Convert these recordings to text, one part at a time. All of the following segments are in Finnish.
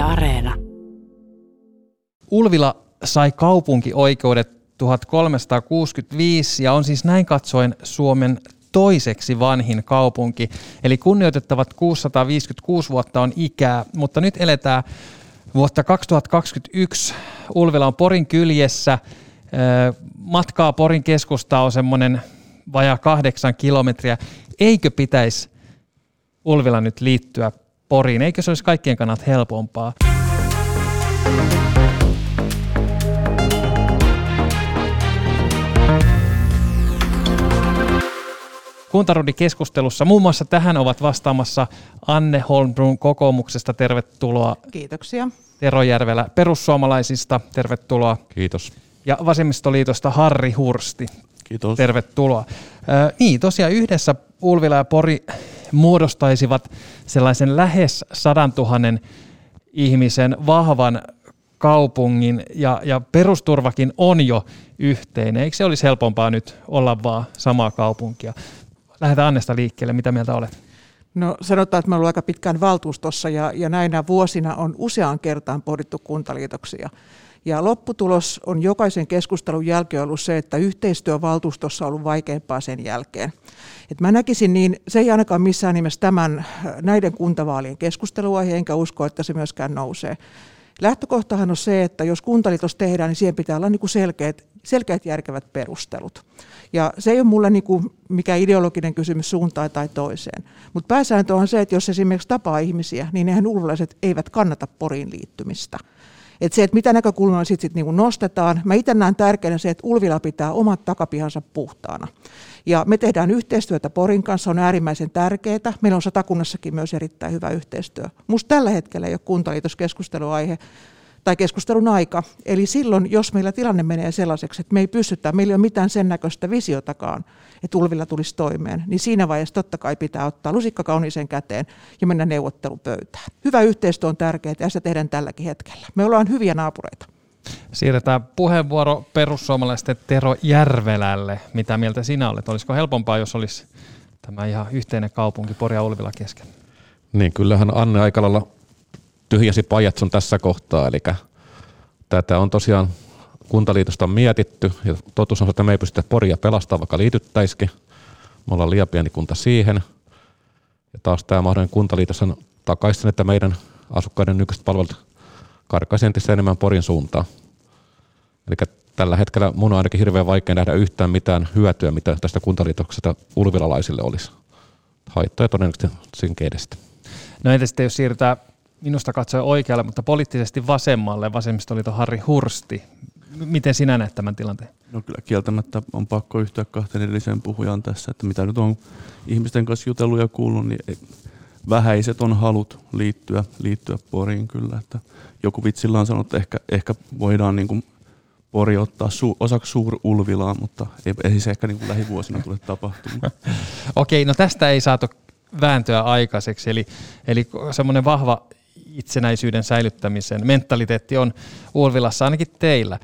Areena. Ulvila sai kaupunkioikeudet 1365 ja on siis näin katsoen Suomen toiseksi vanhin kaupunki. Eli kunnioitettavat 656 vuotta on ikää, mutta nyt eletään vuotta 2021. Ulvila on Porin kyljessä. Matkaa Porin keskustaan on semmoinen vajaa 8 kilometriä. Eikö pitäisi Ulvila nyt liittyä Poriin? Eikö se olisi kaikkien kannalta helpompaa? Kuntarudi-keskustelussa muun muassa tähän ovat vastaamassa Anne Holmbrun kokoomuksesta, tervetuloa. Kiitoksia. Tero Järvelä perussuomalaisista, tervetuloa. Kiitos. Ja Vasemmistoliitosta Harri Hursti. Kiitos. Tervetuloa. Niin, tosiaan yhdessä Ulvila ja Pori muodostaisivat sellaisen lähes 100 000 ihmisen vahvan kaupungin ja perusturvakin on jo yhteinen. Eikö se olisi helpompaa nyt olla vaan samaa kaupunkia? Lähdetään Annesta liikkeelle. Mitä mieltä olet? No sanotaan, että mä olen ollut aika pitkään valtuustossa ja näinä vuosina on useaan kertaan pohdittu kuntaliitoksia. Ja lopputulos on jokaisen keskustelun jälkeen ollut se, että yhteistyö valtuustossa on ollut vaikeampaa sen jälkeen. Et mä näkisin niin, se ei ainakaan missään nimessä näiden kuntavaalien keskusteluaihe, enkä usko, että se myöskään nousee. Lähtökohtahan on se, että jos kuntaliitos tehdään, niin siihen pitää olla niin selkeät järkevät perustelut. Ja se ei ole mulle niin mikään ideologinen kysymys suuntaan tai toiseen. Mutta pääsääntö on se, että jos esimerkiksi tapaa ihmisiä, niin nehän ulvilaiset eivät kannata Poriin liittymistä. Että se, että mitä näkökulmaa sitten niin nostetaan. Mä itse näen tärkeänä se, että Ulvila pitää omat takapihansa puhtaana. Ja me tehdään yhteistyötä Porin kanssa, on äärimmäisen tärkeää. Meillä on Satakunnassakin myös erittäin hyvä yhteistyö. Musta tällä hetkellä ei ole kuntaliitoskeskusteluaihe tai keskustelun aika. Eli silloin, jos meillä tilanne menee sellaiseksi, että me ei pystytä, meillä ei ole mitään sen näköistä visiotakaan, että Ulvila tulisi toimeen, niin siinä vaiheessa totta kai pitää ottaa lusikka kauniiseen käteen ja mennä neuvottelupöytään. Hyvä yhteistyö on tärkeää ja sitä tehdään tälläkin hetkellä. Me ollaan hyviä naapureita. Siirretään puheenvuoro perussuomalaisten Tero Järvelälle. Mitä mieltä sinä olet? Olisiko helpompaa, jos olisi tämä ihan yhteinen kaupunki Pori ja Ulvila kesken? Niin, kyllähän Anne aika lailla tyhjäsi pajatson tässä kohtaa, eli tätä on tosiaan kuntaliitosta on mietitty, ja totuus on, että me ei pystytä Poria pelastamaan, vaikka liityttäisikin. Me ollaan liian pieni kunta siihen, ja taas tämä mahdollinen kuntaliitos on takaisin, että meidän asukkaiden nykyiset palvelut karkaisi entistä enemmän Porin suuntaan. Eli tällä hetkellä mun on ainakin hirveän vaikea nähdä yhtään mitään hyötyä, mitä tästä kuntaliitoksesta ulvilalaisille olisi. Haittoja todennäköisesti sinkin edestä. No entä sitten, jos siirrytään minusta katsoen oikealle, mutta poliittisesti vasemmalle, Vasemmistoliiton Harri Hursti. Miten sinä näet tämän tilanteen? No kyllä kieltämättä on pakko yhtyä kahteen edelliseen puhujaan tässä, että mitä nyt on ihmisten kanssa jutellut ja kuullut, niin vähäiset on halut liittyä Poriin kyllä. Että joku vitsillä on sanonut, että ehkä voidaan niin kuin Pori ottaa osaksi Suur-Ulvilaa, mutta ei se ehkä niin kuin lähivuosina tule tapahtumaan. Okei, no tästä ei saatu vääntöä aikaiseksi, eli semmoinen vahva itsenäisyyden säilyttämisen mentaliteetti on Ulvilassa ainakin teillä.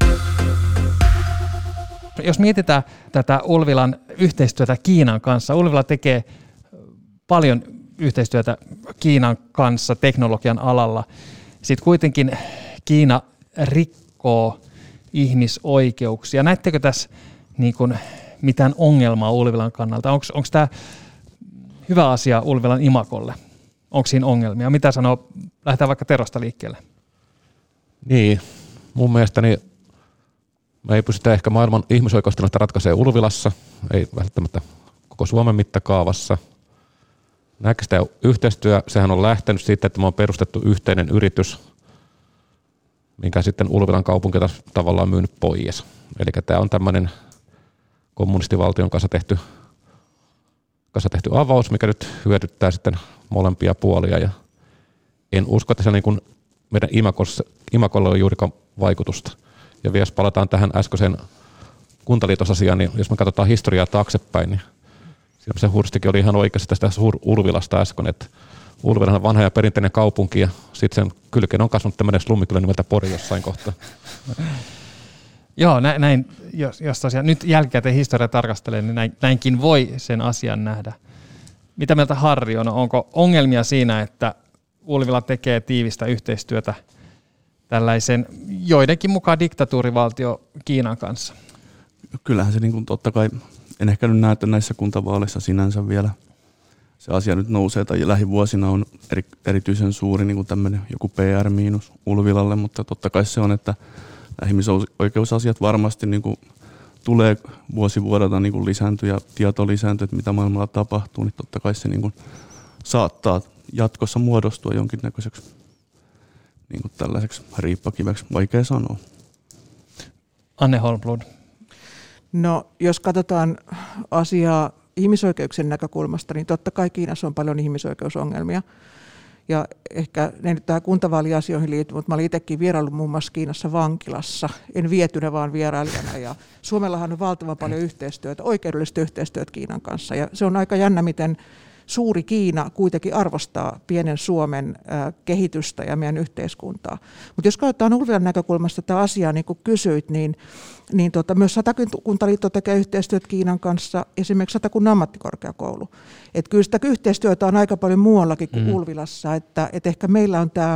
Jos mietitään tätä Ulvilan yhteistyötä Kiinan kanssa, Ulvila tekee paljon yhteistyötä Kiinan kanssa teknologian alalla. Sitten kuitenkin Kiina rikkoo ihmisoikeuksia. Näettekö tässä niin kuin mitään ongelmaa Ulvilan kannalta? Onko tämä hyvä asia Ulvilan imagolle? Onko siinä ongelmia? Mitä sanoo? Lähdetään vaikka Terosta liikkeelle. Niin, mun mielestäni me ei pystytä ehkä maailman ihmisoikeustilannetta ratkaisemaan Ulvilassa, ei välttämättä koko Suomen mittakaavassa. Näköistä yhteistyö, sehän on lähtenyt siitä, että me on perustettu yhteinen yritys, minkä sitten Ulvilan kaupunki taas tavallaan myynyt pois. Eli tämä on tämmöinen kommunistivaltion kanssa tehty avaus, mikä nyt hyödyttää sitten molempia puolia. Ja en usko, että se niin kuin meidän imagolla on juurikaan vaikutusta. Ja vielä jos palataan tähän äskeiseen kuntaliitosasiaan, niin jos me katsotaan historiaa taaksepäin, niin se Hurstikin oli ihan oikeasti tästä Suur-Ulvilasta äsken, että Ulvila on vanha ja perinteinen kaupunki ja sitten sen kylkeen on kasvanut tämmöinen slummikylä nimeltä Pori jossain kohtaa. Joo, näin, jos tosiaan nyt jälkikäteen historia tarkastelee, niin näinkin voi sen asian nähdä. Mitä mieltä Harri on? Onko ongelmia siinä, että Ulvila tekee tiivistä yhteistyötä tällaisen joidenkin mukaan diktatuurivaltio Kiinan kanssa? Kyllähän se niin kuin, totta kai, en ehkä nyt näe, että näissä kuntavaaleissa sinänsä vielä se asia nyt nousee, tai lähivuosina on erityisen suuri niin kuin tämmöinen joku PR- Ulvilalle, mutta totta kai se on, että ihmisoikeusasiat varmasti niin kuin tulee vuosi vuodelta niin kuin lisääntyä ja tieto lisääntyy, että mitä maailmalla tapahtuu, niin totta kai se niin kuin saattaa jatkossa muodostua jonkinnäköiseksi niin kuin tällaiseksi riippakiveksi, vaikea sanoa. Anne Holmblad. No, jos katsotaan asiaa ihmisoikeuksien näkökulmasta, niin totta kai Kiinassa on paljon ihmisoikeusongelmia. Ja ehkä ne nyt tähän kuntavaaliasioihin liittyy, mutta mä olin itsekin vieraillut muun muassa Kiinassa vankilassa. En vietynä, vaan vierailijana. Ja Suomellahan on valtavan paljon yhteistyötä, oikeudellista yhteistyötä Kiinan kanssa. Ja se on aika jännä, miten suuri Kiina kuitenkin arvostaa pienen Suomen kehitystä ja meidän yhteiskuntaa. Mutta jos katsotaan Ulvilan näkökulmasta tätä asiaa, niin kuin kysyit, niin myös Satakuntaliitto tekee yhteistyötä Kiinan kanssa, esimerkiksi Satakunnan ammattikorkeakoulu. Että kyllä sitä yhteistyötä on aika paljon muuallakin kuin Ulvilassa, että ehkä meillä on tämä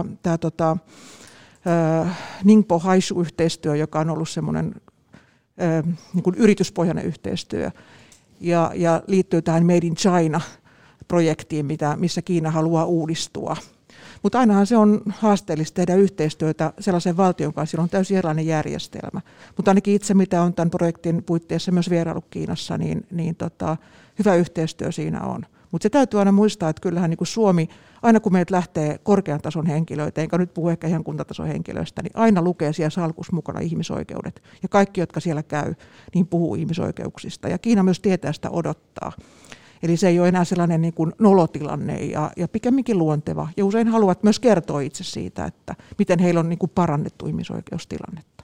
Ningbo Haishu-yhteistyö, joka on ollut semmoinen niin kuin yrityspohjainen yhteistyö ja liittyy tähän Made in China projektiin, missä Kiina haluaa uudistua. Mutta ainahan se on haasteellista tehdä yhteistyötä sellaisen valtion kanssa, sillä on täysin erilainen järjestelmä. Mutta ainakin itse, mitä on tämän projektin puitteissa myös vierailu Kiinassa, niin hyvä yhteistyö siinä on. Mutta se täytyy aina muistaa, että kyllähän niin kuin Suomi, aina kun meiltä lähtee korkean tason henkilöitä, enkä nyt puhu ehkä ihan kuntatason henkilöistä, niin aina lukee siellä salkussa mukana ihmisoikeudet. Ja kaikki, jotka siellä käy, niin puhuu ihmisoikeuksista. Ja Kiina myös tietää sitä odottaa. Eli se ei ole enää sellainen niin kuin nolotilanne ja pikemminkin luonteva. Ja usein haluavat myös kertoa itse siitä, että miten heillä on niin kuin parannettu ihmisoikeustilannetta.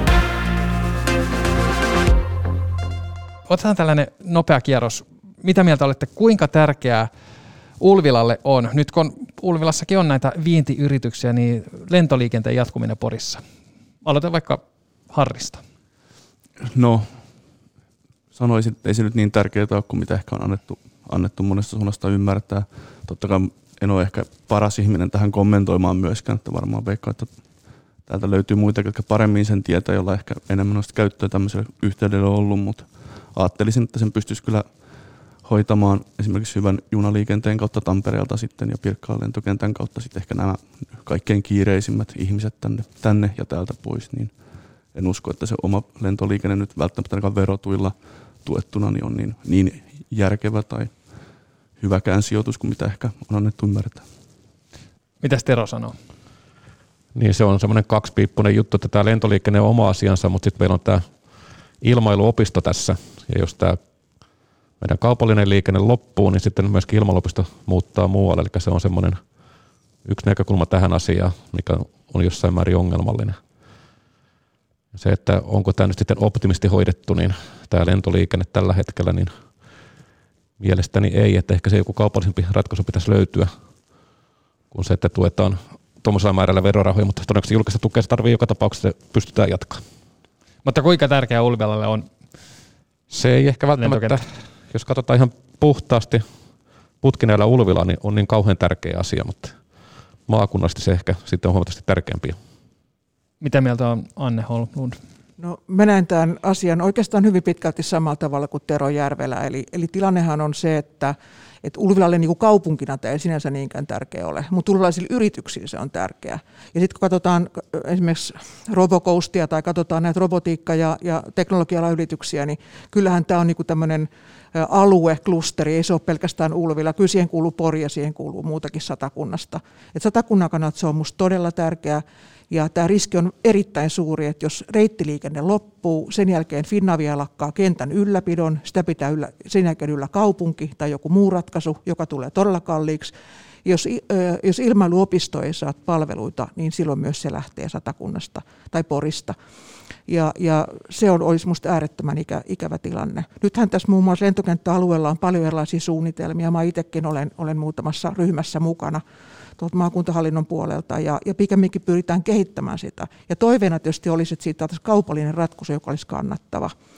Otetaan tällainen nopea kierros. Mitä mieltä olette, kuinka tärkeää Ulvilalle on, nyt kun Ulvilassakin on näitä vientiyrityksiä, niin lentoliikenteen jatkuminen Porissa? Aloitetaan vaikka Harrista. No, sanoisin, että ei se nyt niin tärkeää ole kuin mitä ehkä on annettu monesta suunnasta ymmärtää. Totta kai en ole ehkä paras ihminen tähän kommentoimaan myöskään, että varmaan veikkaa, että täältä löytyy muita, jotka paremmin sen tietää, jolla ehkä enemmän noista käyttöä tämmöiselle yhteydelle on ollut, mutta ajattelisin, että sen pystyisi kyllä hoitamaan esimerkiksi hyvän junaliikenteen kautta Tampereelta sitten ja Pirkkalan lentokentän kautta sitten ehkä nämä kaikkein kiireisimmät ihmiset tänne ja täältä pois, niin en usko, että se oma lentoliikenne nyt välttämättä ainakaan verotuilla tuettuna niin on niin järkevä tai hyväkään sijoitus kuin mitä ehkä on annettu ymmärtää. Mitäs Tero sanoo? Niin se on semmoinen kaksipiippunen juttu, että tämä lentoliikenne on oma asiansa, mutta sitten meillä on tämä ilmailuopisto tässä. Ja jos tämä meidän kaupallinen liikenne loppuu, niin sitten myöskin ilmailuopisto muuttaa muualle. Eli se on semmoinen yksi näkökulma tähän asiaan, mikä on jossain määrin ongelmallinen. Se, että onko tämä nyt sitten optimisti hoidettu, niin tämä lentoliikenne tällä hetkellä, niin mielestäni ei, että ehkä se joku kaupallisempi ratkaisu pitäisi löytyä, kuin se, että tuetaan tuommoisella määrällä verorahoja, mutta todennäköisesti julkista tukea se tarvitsee joka tapauksessa, että pystytään jatkamaan. Mutta kuinka tärkeää Ulvilalle on? Se ei ehkä välttämättä, jos katsotaan ihan puhtaasti putkineella Ulvila, niin on niin kauhean tärkeä asia, mutta maakunnallisesti se ehkä sitten on huomattavasti tärkeämpi. Mitä mieltä on Anne Holmblad? No, mä näen tämän asian oikeastaan hyvin pitkälti samalla tavalla kuin Tero Järvelä. Eli tilannehan on se, että Ulvilalle niin kuin kaupunkina tämä ei sinänsä niinkään tärkeä ole, mutta ulvilaisille yrityksille se on tärkeää. Ja sitten kun katsotaan esimerkiksi Robocoastia tai katsotaan näitä robotiikka- ja teknologia-alan yrityksiä, niin kyllähän tämä on niin kuin tämmöinen alueklusteri, ei se ole pelkästään Ulvila. Kyllä siihen kuuluu Pori ja siihen kuuluu muutakin Satakunnasta. Et Satakunnan kannalta se on musta todella tärkeää. Ja tämä riski on erittäin suuri, että jos reittiliikenne loppuu, sen jälkeen Finavia lakkaa kentän ylläpidon, sitä pitää sen jälkeen yllä kaupunki tai joku muu ratkaisu, joka tulee todella kalliiksi. Jos ilmailuopisto ei saa palveluita, niin silloin myös se lähtee Satakunnasta tai Porista. Ja se olisi minusta äärettömän ikävä tilanne. Nythän tässä muun muassa lentokenttäalueella on paljon erilaisia suunnitelmia. Mä itsekin olen muutamassa ryhmässä mukana tuolta maakuntahallinnon puolelta ja pikemminkin pyritään kehittämään sitä. Ja toiveena tietysti olisi, että siitä olisi kaupallinen ratkaisu, joka olisi kannattava.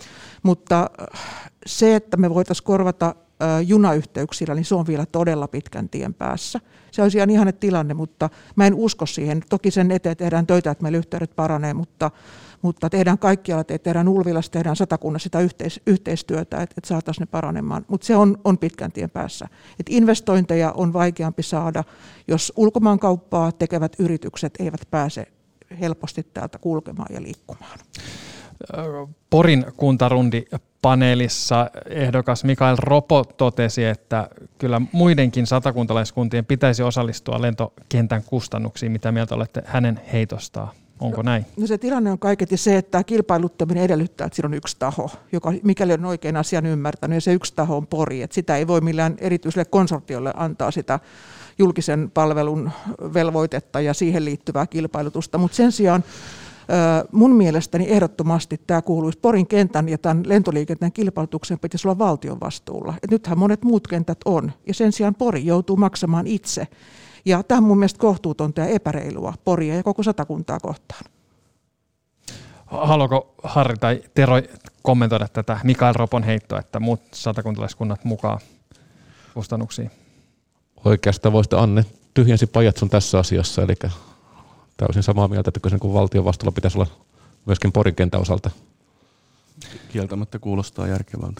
mutta se, että me voitaisiin korvata junayhteyksillä, niin se on vielä todella pitkän tien päässä. Se olisi ihan ihana tilanne, mutta mä en usko siihen. Toki sen eteen tehdään töitä, että meillä yhteydet paranee, mutta tehdään kaikkialla, tehdään Ulvilassa, tehdään Satakunnassa sitä yhteistyötä, että saataisiin ne paranemaan. Mutta se on pitkän tien päässä. Et investointeja on vaikeampi saada, jos ulkomaankauppaa tekevät yritykset eivät pääse helposti täältä kulkemaan ja liikkumaan. Porin kuntarundi-paneelissa ehdokas Mikael Ropo totesi, että kyllä muidenkin satakuntalaiskuntien pitäisi osallistua lentokentän kustannuksiin. Mitä mieltä olette hänen heitostaan? Onko näin? No se tilanne on kaiketi se, että kilpailuttaminen edellyttää, että siinä on yksi taho, joka mikäli on oikein asian ymmärtänyt, ja se yksi taho on Pori. Että sitä ei voi millään erityiselle konsortiolle antaa sitä julkisen palvelun velvoitetta ja siihen liittyvää kilpailutusta, mutta sen sijaan mun mielestäni ehdottomasti tämä kuuluisi Porin kentän ja tämän lentoliikenteen kilpailutuksen pitäisi olla valtion vastuulla. Et nythän monet muut kentät on, ja sen sijaan Pori joutuu maksamaan itse. Ja tämä on mun mielestä kohtuutonta ja epäreilua Poria ja koko Satakuntaa kohtaan. Haluaako Harri tai Tero kommentoida tätä Mikael Ropon heittoa, että muut satakuntalaiskunnat mukaan kustannuksiin? Oikeastaan voisi Anne tyhjensi Pajatson tässä asiassa, eli täysin samaa mieltä, että kyllä valtion vastuulla pitäisi olla myöskin Porin kentän osalta. Kieltämättä kuulostaa järkevältä.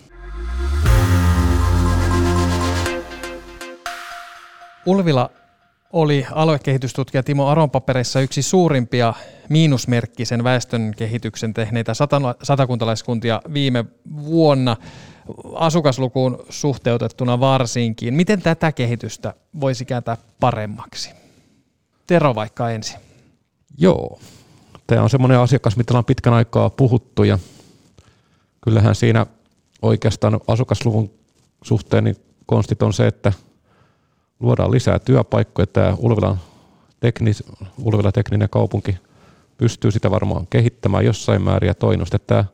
Ulvila oli aluekehitystutkija Timo Aron papereissa yksi suurimpia miinusmerkkisen väestön kehityksen tehneitä satakuntalaiskuntia viime vuonna, asukaslukuun suhteutettuna varsinkin. Miten tätä kehitystä voisi kääntää paremmaksi? Tero vaikka ensin. Joo, tämä on semmoinen asiakas, mitä on pitkän aikaa puhuttu, ja kyllähän siinä oikeastaan asukasluvun suhteen niin konstit on se, että luodaan lisää työpaikkoja. Tämä Ulvila tekninen kaupunki pystyy sitä varmaan kehittämään jossain määrin, ja toinen on sitten tämä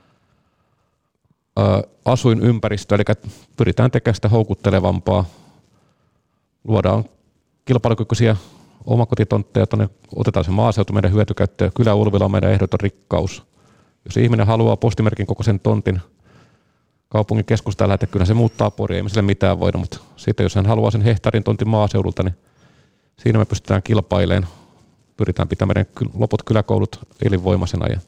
asuinympäristö, eli pyritään tekemään sitä houkuttelevampaa, luodaan kilpailukykyisiä omakotitontteja, otetaan se maaseutu meidän hyötykäyttöön. Kylä Ulvila on meidän ehdoton rikkaus. Jos ihminen haluaa postimerkin kokoisen tontin kaupungin keskustaan lähetä, kyllä se muuttaa Poria, ei me sille mitään voida, mutta sitten jos hän haluaa sen hehtaarin tontin maaseudulta, niin siinä me pystytään kilpailemaan. Pyritään pitämään meidän loput kyläkoulut elinvoimaisena. Ja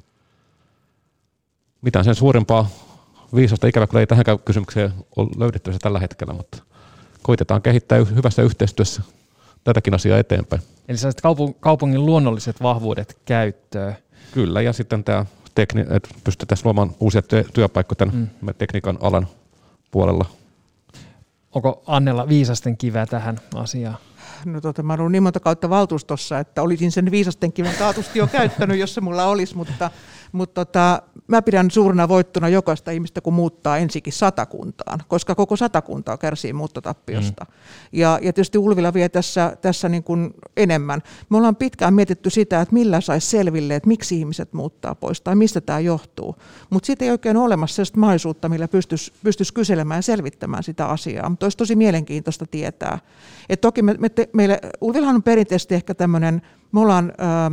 mitään sen suurempaa viisasta ikävä kyllä ei tähänkään kysymykseen ole löydettävissä tällä hetkellä, mutta koitetaan kehittää hyvässä yhteistyössä tätäkin asiaa eteenpäin. Eli sellaiset kaupungin luonnolliset vahvuudet käyttöön. Kyllä, ja sitten tämä että pystytään luomaan uusia työpaikkoja tämän tekniikan alan puolella. Onko Annella viisasten kiveä tähän asiaan? No mä olen ollut niin monta kautta valtuustossa, että olisin sen viisasten kiven taatusti jo käyttänyt, jos se mulla olisi, mutta mä pidän suurena voittona jokaista ihmistä, kun muuttaa ensikin Satakuntaan, koska koko Satakunta kärsii muuttotappiosta. Ja tietysti Ulvila vie tässä niin kuin enemmän. Me ollaan pitkään mietitty sitä, että millä saisi selville, että miksi ihmiset muuttaa pois tai mistä tämä johtuu. Mutta siitä ei oikein ole olemassa sellaista mahdollisuutta, millä pystyisi kyselemään ja selvittämään sitä asiaa. Mutta olisi tosi mielenkiintoista tietää. Et toki meillä Ulvilahan on perinteisesti ehkä tämmöinen, me ollaan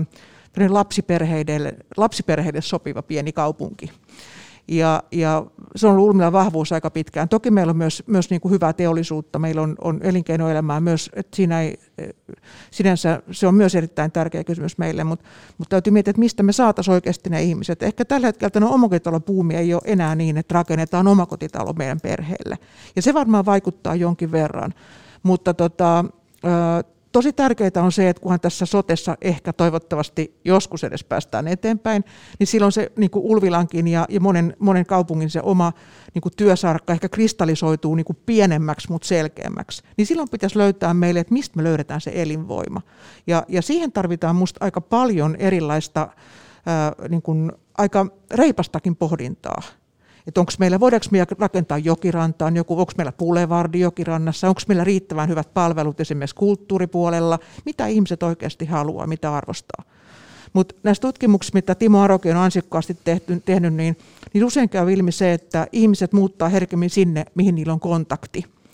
lapsiperheille sopiva pieni kaupunki. Ja se on ollut Ulvilan vahvuus aika pitkään. Toki meillä on myös niin kuin hyvää teollisuutta, meillä on elinkeinoelämää myös, että siinä ei, sinänsä se on myös erittäin tärkeä kysymys meille, mutta täytyy miettiä, että mistä me saataisiin oikeasti ne ihmiset. Ehkä tällä hetkellä tämä omakotitalobuumi ei ole enää niin, että rakennetaan omakotitalo meidän perheelle. Ja se varmaan vaikuttaa jonkin verran, mutta tosi tärkeää on se, että kunhan tässä sotessa ehkä toivottavasti joskus edes päästään eteenpäin, niin silloin se niin kuin Ulvilankin ja monen kaupungin se oma niin kuin työsarkka ehkä kristallisoituu niin kuin pienemmäksi, mutta selkeämmäksi. Niin silloin pitäisi löytää meille, että mistä me löydetään se elinvoima. Ja siihen tarvitaan musta aika paljon erilaista niin kuin aika reipastakin pohdintaa. Että voidaanko meillä rakentaa jokirantaan, onko meillä bulevardi jokirannassa, onko meillä riittävän hyvät palvelut esimerkiksi kulttuuripuolella, mitä ihmiset oikeasti haluaa, mitä arvostaa. Mutta näissä tutkimuksissa, mitä Timo Arokin on ansiokkaasti tehnyt, niin usein käy ilmi se, että ihmiset muuttaa herkemmin sinne, mihin niillä on kontakti.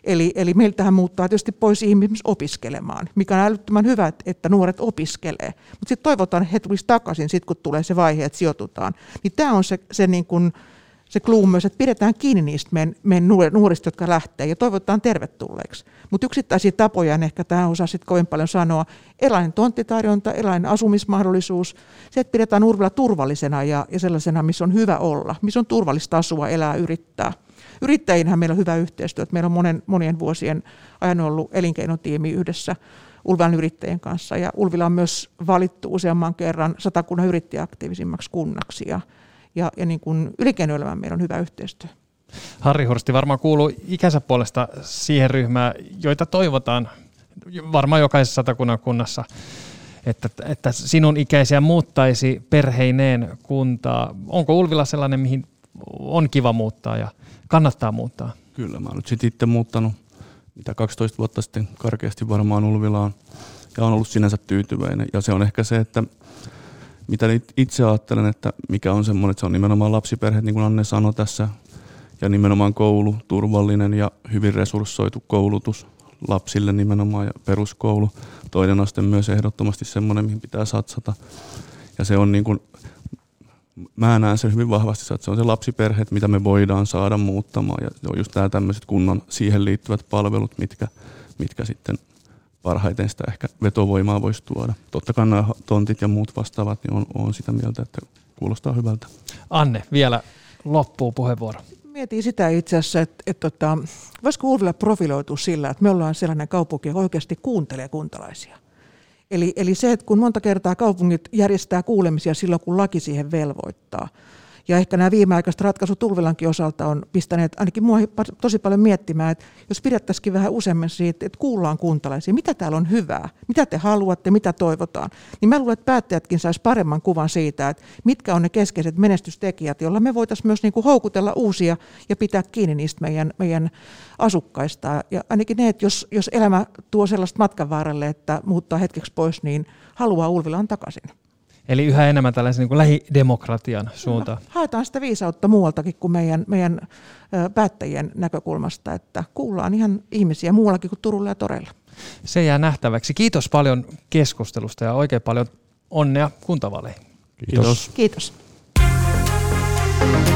Eli meiltähän muuttaa tietysti pois ihmiset opiskelemaan, mikä on älyttömän hyvä, että nuoret opiskelee. Mutta sitten toivotaan, että he tulisivat takaisin, sit kun tulee se vaihe, että sijoitutaan. Niin tämä on se niin kuin se clue myös, että pidetään kiinni niistä meidän nuorista, jotka lähtee, ja toivotaan tervetulleeksi. Mutta yksittäisiä tapoja en ehkä tähän osaa sitten kovin paljon sanoa. Erilainen tonttitarjonta, erilainen asumismahdollisuus, se, että pidetään Urvilla turvallisena ja sellaisena, missä on hyvä olla, missä on turvallista asua, elää, yrittää. Yrittäjinhän meillä on hyvä yhteistyö. Meillä on monien vuosien ajan ollut elinkeinotiimi yhdessä Ulvilan yrittäjien kanssa, ja Ulvila on myös valittu useamman kerran Satakunnan yrittäjäaktiivisimmaksi kunnaksi, ja niin kuin elinkeinoelämään meillä on hyvä yhteistyö. Harri Hursti varmaan kuuluu ikänsä puolesta siihen ryhmään, joita toivotaan varmaan jokaisessa Satakunnan kunnassa, että sinun ikäisiä muuttaisi perheineen kuntaa. Onko Ulvila sellainen, mihin on kiva muuttaa ja kannattaa muuttaa? Kyllä, mä oon nyt sitten itse muuttanut 12 vuotta sitten karkeasti varmaan Ulvilaan ja on ollut sinänsä tyytyväinen. Ja se on ehkä se, että mitä itse ajattelen, että mikä on semmoinen, että se on nimenomaan lapsiperheet, niin kuin Anne sanoi tässä, ja nimenomaan koulu, turvallinen ja hyvin resurssoitu koulutus lapsille nimenomaan ja peruskoulu. Toinen aste myös ehdottomasti semmoinen, mihin pitää satsata. Ja se on niin kuin, mä näen sen hyvin vahvasti, että se on se lapsiperheet, mitä me voidaan saada muuttamaan. Ja se on just nämä tämmöiset kunnan siihen liittyvät palvelut, mitkä sitten parhaiten sitä ehkä vetovoimaa voisi tuoda. Totta kai nämä tontit ja muut vastaavat, niin on sitä mieltä, että kuulostaa hyvältä. Anne, vielä loppuu puheenvuoro. Mietin sitä itse asiassa, että voisiko Ulvila profiloitua sillä, että me ollaan sellainen kaupunki, joka oikeasti kuuntelee kuntalaisia. Eli se, että kun monta kertaa kaupungit järjestää kuulemisia silloin, kun laki siihen velvoittaa. Ja ehkä nämä viimeaikaiset ratkaisut Ulvilankin osalta on pistäneet ainakin mua tosi paljon miettimään, että jos pidettäisikin vähän useammin siitä, että kuullaan kuntalaisia, mitä täällä on hyvää, mitä te haluatte, mitä toivotaan, niin mä luulen, että päättäjätkin sais paremman kuvan siitä, että mitkä on ne keskeiset menestystekijät, joilla me voitaisiin myös niin kuin houkutella uusia ja pitää kiinni niistä meidän asukkaista. Ja ainakin ne, että jos elämä tuo sellaista matkan varrelle, että muuttaa hetkeksi pois, niin haluaa Ulvilaan takaisin. Eli yhä enemmän tällaisen niin kuin lähidemokratian suuntaan. Haetaan sitä viisautta muualtakin kuin meidän päättäjien näkökulmasta, että kuullaan ihan ihmisiä muuallakin kuin Turulla ja toreilla. Se jää nähtäväksi. Kiitos paljon keskustelusta ja oikein paljon onnea kuntavaaleihin. Kiitos. Kiitos.